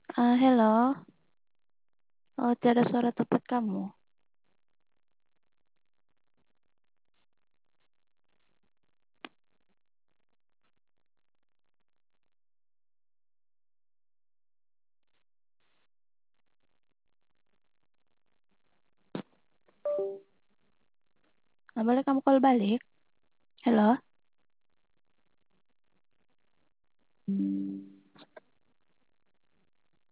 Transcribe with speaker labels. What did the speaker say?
Speaker 1: Hello. Oh, tiada suara tepat kamu. Boleh kamu call balik? Hello.